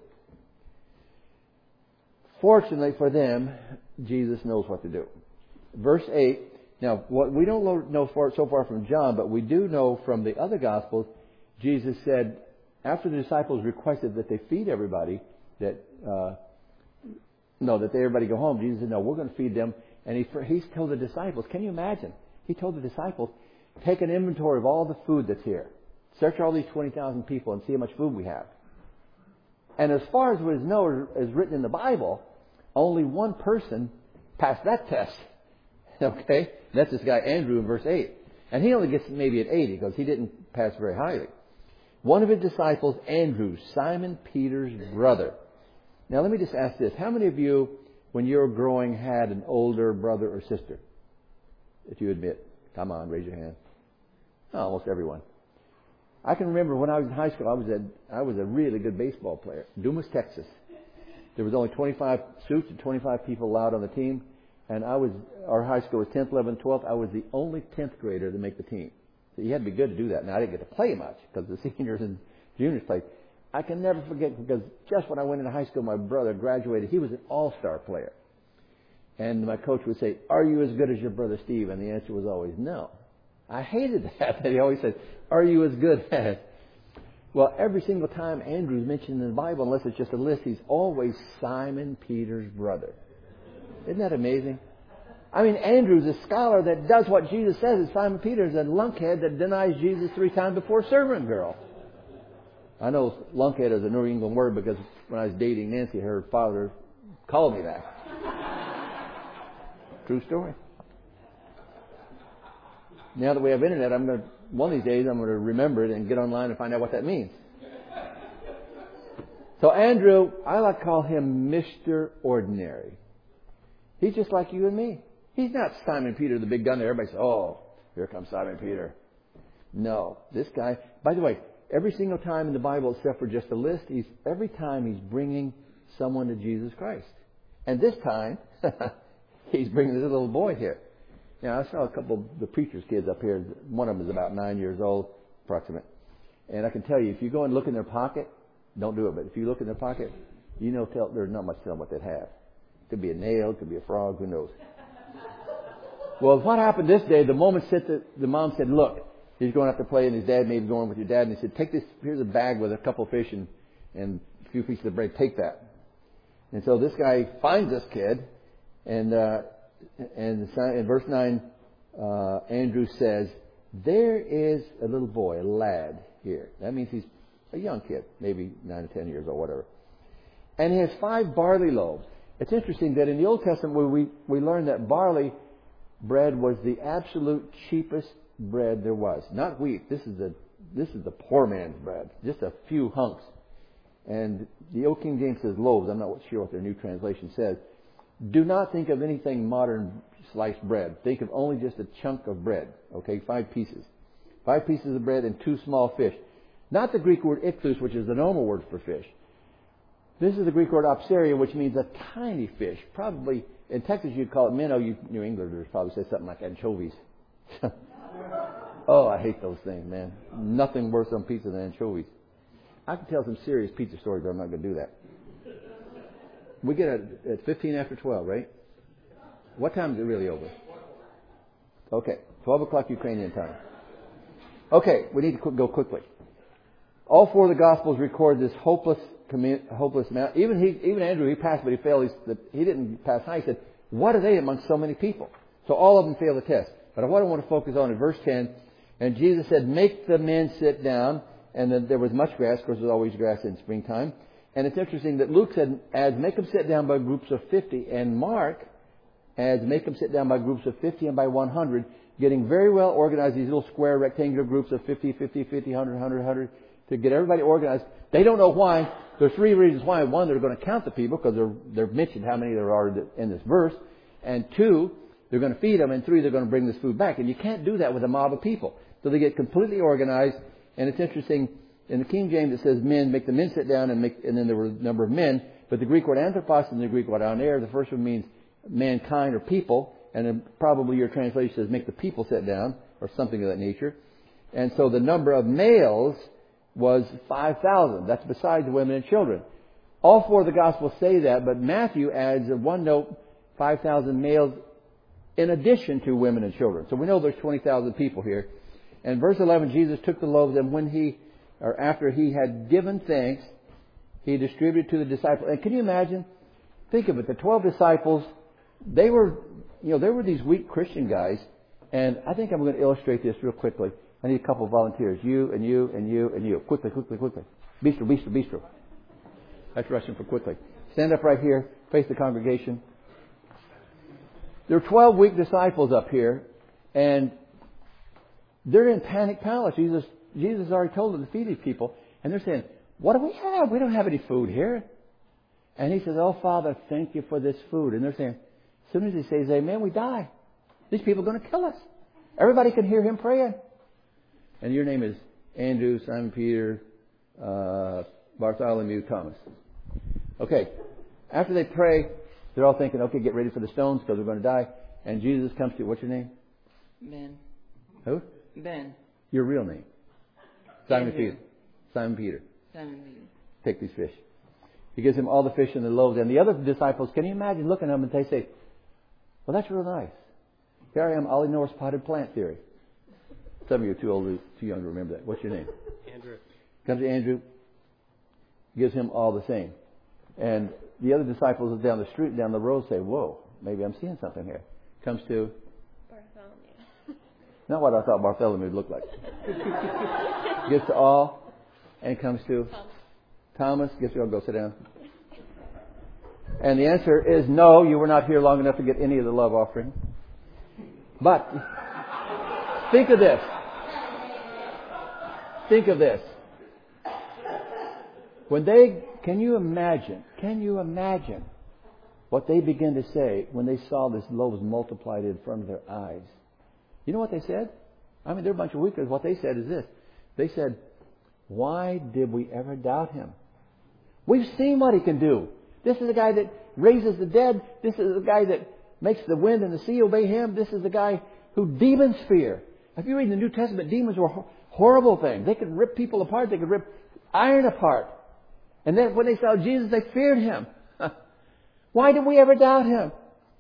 Fortunately for them, Jesus knows what to do. Verse eight, now what we don't know so far from John, but we do know from the other Gospels, Jesus said, after the disciples requested that they feed everybody, that uh, no, that they, everybody go home, Jesus said, no, we're going to feed them. And he he's told the disciples, can you imagine? He told the disciples, take an inventory of all the food that's here. Search all these twenty thousand people and see how much food we have. And as far as we know is written in the Bible, only one person passed that test. Okay? That's this guy Andrew in verse eight. And he only gets maybe an eighty because he didn't pass very highly. One of his disciples, Andrew, Simon Peter's brother. Now let me just ask this. How many of you, when you were growing, had an older brother or sister? If you admit. Come on, raise your hand. Oh, almost everyone. I can remember when I was in high school, I was a, I was a really good baseball player. Dumas, Texas. There was only twenty-five suits and twenty-five people allowed on the team. And I was, our high school was tenth, eleventh, twelfth. I was the only tenth grader to make the team. So you had to be good to do that. Now I didn't get to play much because the seniors and juniors played. I can never forget because just when I went into high school, my brother graduated. He was an all-star player. And my coach would say, are you as good as your brother Steve? And the answer was always no. I hated that. He always said, are you as good as? Well, every single time Andrew's mentioned in the Bible, unless it's just a list, he's always Simon Peter's brother. Isn't that amazing? I mean, Andrew's a scholar that does what Jesus says, and Simon Peter's a lunkhead that denies Jesus three times before a servant girl. I know lunkhead is a New England word because when I was dating Nancy, her father called me that. True story. Now that we have internet, I'm going to, one of these days I'm going to remember it and get online and find out what that means. So Andrew, I like to call him Mister Ordinary. He's just like you and me. He's not Simon Peter, the big gun there. Everybody says, oh, here comes Simon Peter. No, this guy, by the way, every single time in the Bible, except for just a list, he's every time he's bringing someone to Jesus Christ. And this time, he's bringing this little boy here. Now, I saw a couple of the preacher's kids up here. One of them is about nine years old, approximate. And I can tell you, if you go and look in their pocket, don't do it, but if you look in their pocket, you know tell, there's not much telling what they'd have. Could be a nail, could be a frog, who knows. Well, what happened this day, the moment said that the mom said, look, he's going out to play, and his dad may be going with your dad, and he said, take this, here's a bag with a couple of fish and, and a few pieces of bread, take that. And so this guy finds this kid, and uh, and in verse nine, uh, Andrew says, there is a little boy, a lad here. That means he's a young kid, maybe nine or ten years or whatever. And he has five barley loaves. It's interesting that in the Old Testament we, we learn that barley bread was the absolute cheapest bread there was. Not wheat. This is the this is the poor man's bread. Just a few hunks. And the Old King James says loaves. I'm not sure what their new translation says. Do not think of anything modern sliced bread. Think of only just a chunk of bread. Okay, five pieces. Five pieces of bread and two small fish. Not the Greek word ichthus, which is the normal word for fish. This is the Greek word opsaria, which means a tiny fish. Probably, in Texas you'd call it minnow. You New Englanders probably say something like anchovies. Oh, I hate those things, man. Nothing worse on pizza than anchovies. I can tell some serious pizza stories, but I'm not going to do that. We get at, at fifteen after twelve, right? What time is it really over? Okay, twelve o'clock Ukrainian time. Okay, we need to qu- go quickly. All four of the Gospels record this hopeless, commun- hopeless man. Even he, even Andrew, he passed, but he failed. He, he didn't pass high. He said, "What are they among so many people?" So all of them failed the test. But what I want to focus on in verse ten, and Jesus said, "Make the men sit down." And then there was much grass. Of course, there's always grass in springtime. And it's interesting that Luke said, "As make them sit down by groups of fifty," and Mark as make them sit down by groups of fifty and by one hundred, getting very well organized, these little square rectangular groups of fifty, fifty, fifty, one hundred, one hundred, one hundred, to get everybody organized. They don't know why. There's three reasons why. One, they're going to count the people because they're, they're mentioned how many there are in this verse. And two, they're going to feed them. And three, they're going to bring this food back. And you can't do that with a mob of people. So they get completely organized. And it's interesting, in the King James it says men, make the men sit down, and make, and then there were a number of men. But the Greek word anthropos and the Greek word aner, the first one means mankind or people. And then probably your translation says make the people sit down or something of that nature. And so the number of males was five thousand. That's besides women and children. All four of the Gospels say that, but Matthew adds a one note, five thousand males in addition to women and children. So we know there's twenty thousand people here. And verse eleven, Jesus took the loaves, and when he, or after he had given thanks, he distributed to the disciples. And can you imagine? Think of it. The twelve disciples, they were, you know, they were these weak Christian guys. And I think I'm going to illustrate this real quickly. I need a couple of volunteers. You and you and you and you. Quickly, quickly, quickly. Bistro, bistro, bistro. That's Russian for quickly. Stand up right here. Face the congregation. There are twelve weak disciples up here. And they're in panic palace. Jesus, Jesus already told them to feed these people. And they're saying, what do we have? We don't have any food here. And he says, oh, Father, thank you for this food. And they're saying, as soon as he says amen, we die. These people are going to kill us. Everybody can hear him praying. And your name is Andrew, Simon Peter, uh, Bartholomew, Thomas. Okay. After they pray, they're all thinking, okay, get ready for the stones because we're going to die. And Jesus comes to you. What's your name? Ben. Who? Ben. Your real name? Simon Andrew. Peter. Simon Peter. Simon Peter. Take these fish. He gives him all the fish and the loaves. And the other disciples, can you imagine looking at them and they say, well, that's real nice. Here I am, Ollie Norris potted plant theory. Some of you are too old, too young to remember that. What's your name? Andrew. Comes to Andrew, gives him all the same. And the other disciples down the street, down the road say, whoa, maybe I'm seeing something here. Comes to Bartholomew. Not what I thought Bartholomew would look like. Gives to all and comes to Thomas. Thomas. Gives to all. Go sit down. And the answer is no, you were not here long enough to get any of the love offering. But think of this. Think of this. When they, can you imagine, can you imagine what they began to say when they saw this loaves multiplied in front of their eyes? You know what they said? I mean, they're a bunch of weakers. What they said is this. They said, why did we ever doubt him? We've seen what he can do. This is the guy that raises the dead. This is the guy that makes the wind and the sea obey him. This is the guy who demons fear. If you read in the New Testament, demons were horrible things. They could rip people apart. They could rip iron apart. And then when they saw Jesus, they feared him. Why did we ever doubt him?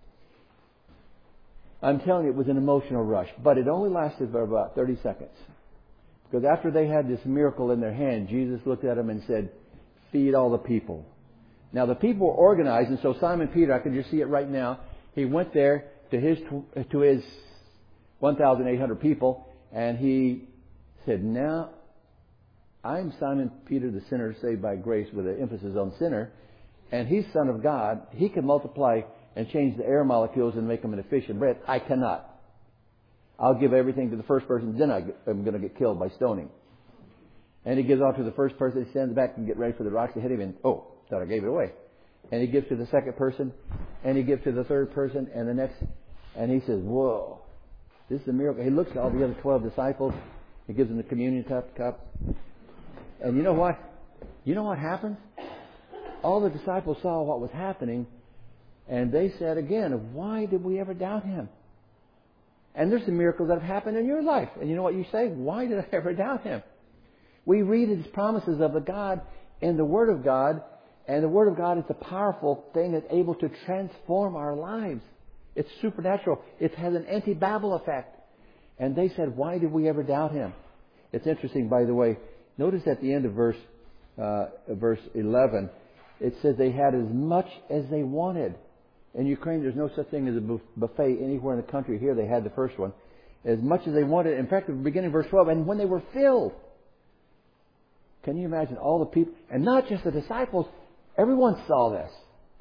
I'm telling you, it was an emotional rush. But it only lasted for about thirty seconds. Because after they had this miracle in their hand, Jesus looked at them and said, feed all the people. Now the people were organized, and so Simon Peter, I can just see it right now, he went there to his to his one thousand eight hundred people, And he said, now, I'm Simon Peter, the sinner saved by grace, with an emphasis on sinner. And he's Son of God. He can multiply and change the air molecules and make them into fish and bread. I cannot. I'll give everything to the first person, then I'm going to get killed by stoning. And he gives off to the first person. He stands back and get ready for the rocks to hit him. And, oh, thought I gave it away. And he gives to the second person. And he gives to the third person. And the next. And he says, whoa, this is a miracle. He looks at all the other twelve disciples. He gives them the communion cup. cup. And you know what? You know what happened? All the disciples saw what was happening. And they said again, why did we ever doubt him? And there's some miracles that have happened in your life. And you know what you say? Why did I ever doubt him? We read his promises of the God in the Word of God. And the Word of God is a powerful thing that's able to transform our lives. It's supernatural. It has an anti-Babel effect. And they said, why did we ever doubt him? It's interesting, by the way. Notice at the end of verse uh, verse eleven, it says they had as much as they wanted. In Ukraine, there's no such thing as a buffet anywhere in the country. Here, they had the first one. As much as they wanted. In fact, at the beginning of verse twelve, and when they were filled. Can you imagine all the people? And not just the disciples. Everyone saw this.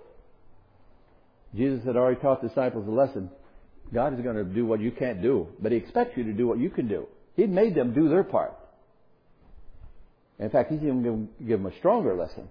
Jesus had already taught the disciples a lesson. God is going to do what you can't do. But He expects you to do what you can do. He'd made them do their part. In fact, He's even going to give them a stronger lesson.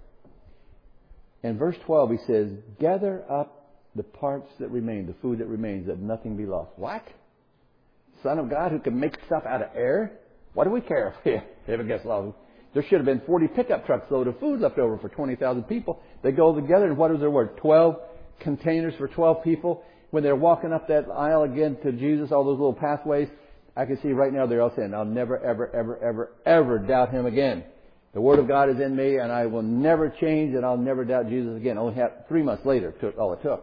In verse twelve, He says, gather up the parts that remain, the food that remains, that nothing be lost. What? Son of God who can make stuff out of air? What do we care if it gets lost? There should have been forty pickup trucks load of food left over for twenty thousand people. They go together, and what is their word? twelve containers for twelve people. When they're walking up that aisle again to Jesus, all those little pathways, I can see right now they're all saying, I'll never, ever, ever, ever, ever doubt Him again. The Word of God is in me, and I will never change, and I'll never doubt Jesus again. Only had, three months later, took all it took.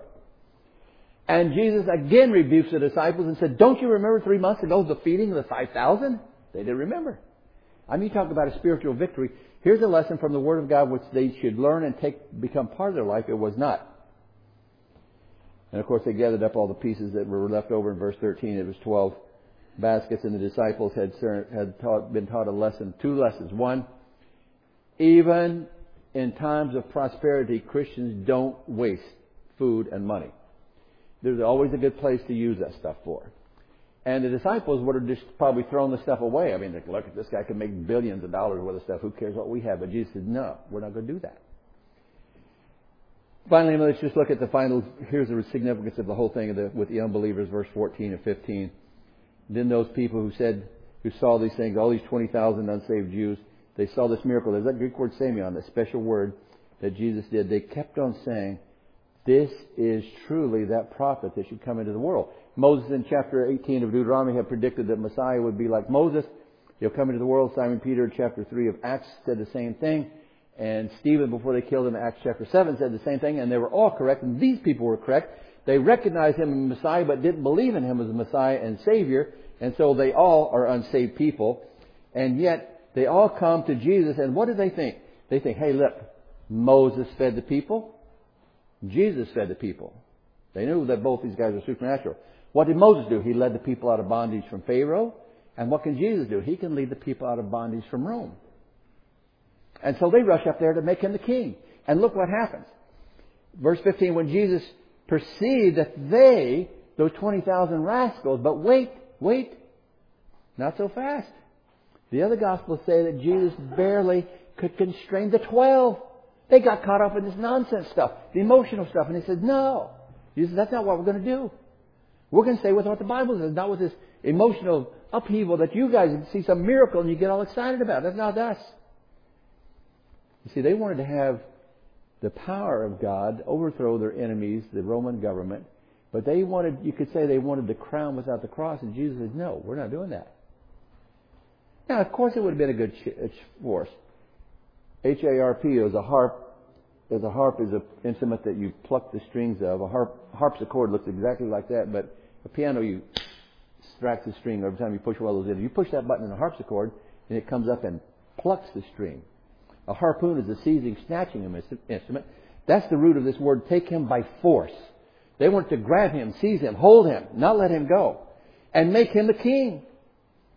And Jesus again rebukes the disciples and said, don't you remember three months ago the feeding of the five thousand? They didn't remember. I mean, you talk about a spiritual victory. Here's a lesson from the Word of God which they should learn and take become part of their life. It was not. And of course, they gathered up all the pieces that were left over in verse thirteen. It was twelve baskets, and the disciples had had taught, been taught a lesson, two lessons. One, even in times of prosperity, Christians don't waste food and money. There's always a good place to use that stuff for. And the disciples would have just probably thrown the stuff away. I mean, look, this guy can make billions of dollars worth of stuff. Who cares what we have? But Jesus said, no, we're not going to do that. Finally, let's just look at the final. Here's the significance of the whole thing of the, with the unbelievers, verse fourteen and fifteen. Then those people who said, who saw these things, all these twenty thousand unsaved Jews, they saw this miracle. There's that Greek word semeion, that special word that Jesus did. They kept on saying, this is truly that prophet that should come into the world. Moses in chapter eighteen of Deuteronomy had predicted that Messiah would be like Moses. He'll come into the world. Simon Peter in chapter three of Acts said the same thing. And Stephen, before they killed him in Acts chapter seven, said the same thing. And they were all correct. And these people were correct. They recognized him as Messiah, but didn't believe in him as a Messiah and Savior. And so they all are unsaved people. And yet they all come to Jesus. And what do they think? They think, hey, look, Moses fed the people. Jesus fed the people. They knew that both these guys were supernatural. What did Moses do? He led the people out of bondage from Pharaoh. And what can Jesus do? He can lead the people out of bondage from Rome. And so they rush up there to make him the king. And look what happens. Verse fifteen, when Jesus perceived that they, those twenty thousand rascals, but wait, wait, not so fast. The other Gospels say that Jesus barely could constrain the twelve. They got caught up in this nonsense stuff, the emotional stuff. And he said, no. Jesus said, that's not what we're going to do. We're going to stay with what the Bible says, not with this emotional upheaval that you guys see some miracle and you get all excited about. That's not us. You see, they wanted to have the power of God overthrow their enemies, the Roman government. But they wanted, you could say they wanted the crown without the cross. And Jesus said, no, we're not doing that. Now, of course, it would have been a good force. H A R P is a harp. As a harp is an instrument that you pluck the strings of. A harp, harpsichord looks exactly like that, but a piano, you extract the string every time you push one of those in. You push that button in a harpsichord, and it comes up and plucks the string. A harpoon is a seizing, snatching instrument. That's the root of this word, take him by force. They wanted to grab him, seize him, hold him, not let him go, and make him the king.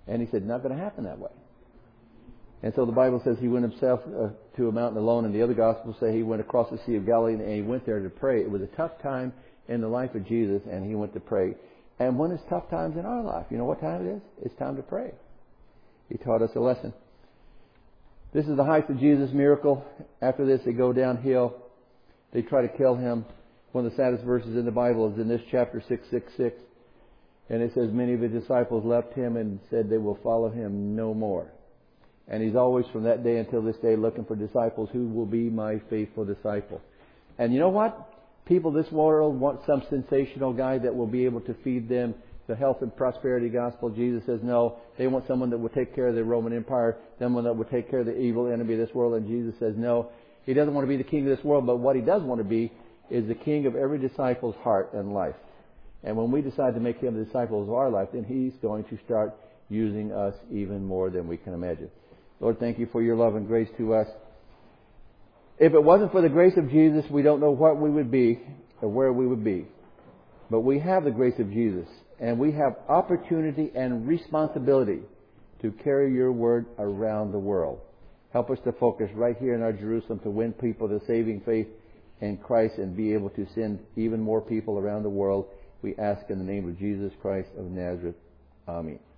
And he said, not going to happen that way. And so the Bible says he went himself uh, to a mountain alone, and the other Gospels say he went across the Sea of Galilee, and he went there to pray. It was a tough time in the life of Jesus, and he went to pray. And when it's tough times in our life, you know what time it is? It's time to pray. He taught us a lesson. This is the height of Jesus' miracle. After this, they go downhill. They try to kill him. One of the saddest verses in the Bible is in this chapter six six six. And it says, many of his disciples left him and said they will follow him no more. And he's always, from that day until this day, looking for disciples who will be my faithful disciple. And you know what? People this world want some sensational guy that will be able to feed them the health and prosperity gospel. Jesus says no. They want someone that will take care of the Roman Empire, someone that will take care of the evil enemy of this world. And Jesus says no. He doesn't want to be the king of this world, but what he does want to be is the king of every disciple's heart and life. And when we decide to make him the disciple of our life, then he's going to start using us even more than we can imagine. Lord, thank you for your love and grace to us. If it wasn't for the grace of Jesus, we don't know what we would be or where we would be. But we have the grace of Jesus, and we have opportunity and responsibility to carry your word around the world. Help us to focus right here in our Jerusalem to win people to saving faith in Christ and be able to send even more people around the world. We ask in the name of Jesus Christ of Nazareth. Amen.